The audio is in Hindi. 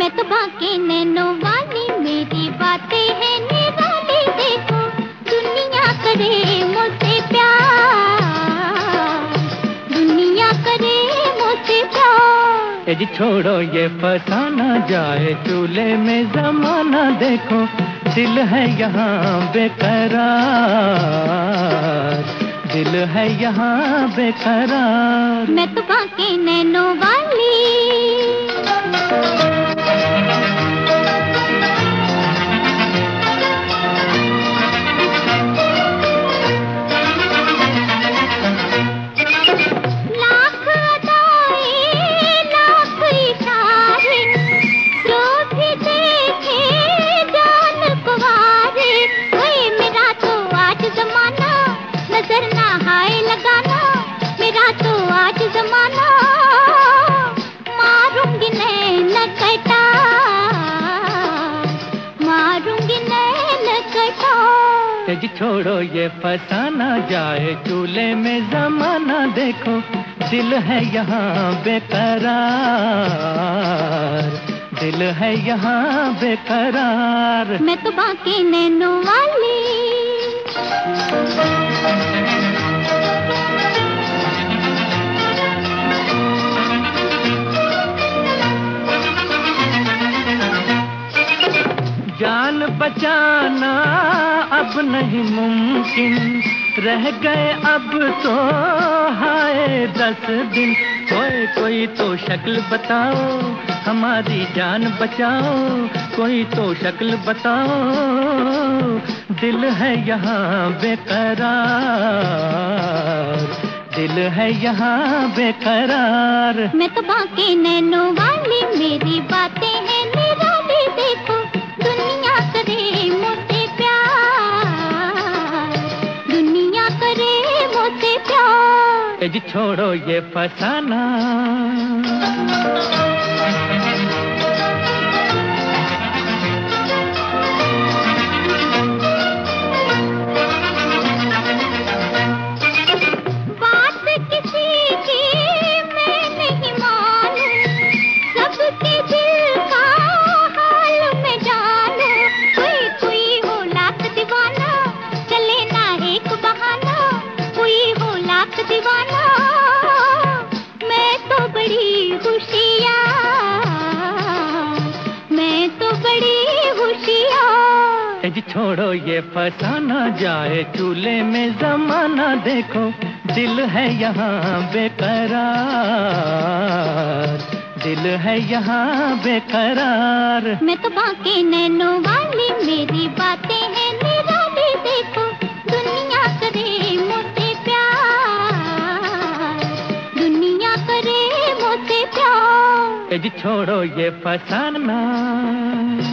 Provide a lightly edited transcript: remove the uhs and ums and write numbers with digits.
मैं तो बाकी नैनों वाली, मेरी बातें हैं निराली। देखो दुनिया करे मुझसे प्यार, दुनिया करे मुझसे प्यार। जी छोड़ो ये फसाना, जाए चूल्हे में जमाना। देखो दिल है यहाँ बेकरार, दिल है यहाँ बेकरार। मैं तो बाकी नैनों वाली। लाख अदाएं लाख इशारे, जो भी देखे जान कुंवारे। ओए मेरा तो आज जमाना, नजर ना हाय लगाना। मेरा तो आज जमाना, मारूंगी नैन कटार, मारूंगी नैन कटार। जी छोड़ो ये फसाना, जाए चूल्हे में जमाना। देखो दिल है यहाँ बेकरार, दिल है यहाँ बेकरार। मैं तो बाकी नैनों वाली। जान बचाना अब नहीं मुमकिन, रह गए अब तो हाय 10 दिन। कोई तो शक्ल बताओ, हमारी जान बचाओ। कोई तो शक्ल बताओ, दिल है यहाँ बेकरार, दिल है यहाँ बेकरार। मैं तो बाकी नैनों वाली, मेरी बातें हैं निराली। देखो दुनिया करे मुझसे प्यार, दुनिया करे मुझसे प्यार। जी छोड़ो ये फसाना। बात किसी की मैं नहीं मानूं, सबके दिल का हाल मैं जानूं। कोई हो लाख दीवाना, चले ना एक बहाना। कोई हो लाख दीवाना, मैं तो बड़ी होशियार, मैं तो बड़ी होशियार। जी छोड़ो ये फसाना, जाए चूल्हे में जमाना। देखो दिल है यहाँ बेकरार, दिल है यहाँ बेकरार। मैं तो बाकी नैनों वाली, मेरी बातें हैं निराली। देखो दुनिया करे मुझसे प्यार, दुनिया करे मुझसे प्यार। जी छोड़ो ये फसाना।